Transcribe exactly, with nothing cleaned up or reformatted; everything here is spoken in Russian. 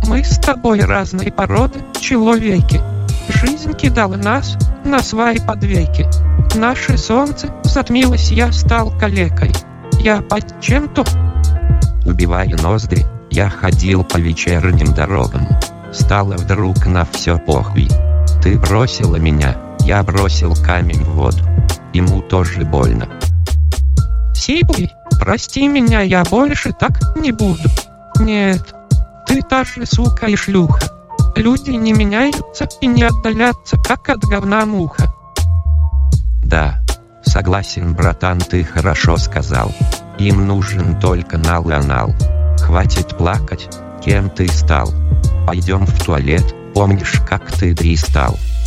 Мы с тобой разной породы, человеки. Жизнь кидала нас на свои подвеки. Наше солнце затмилось, я стал калекой. Я под чем-то, убивая ноздри, я ходил по вечерним дорогам. Стало вдруг на все похуй. Ты бросила меня, я бросил камень в воду. Ему тоже больно. Сибуй, прости меня, я больше так не буду. Нет, ты та же сука и шлюха. Люди не меняются и не отдалятся, как от говна муха. Да, согласен, братан, ты хорошо сказал. Им нужен только нал и анал. Хватит плакать, кем ты стал. Пойдем в туалет, помнишь, как ты дристал?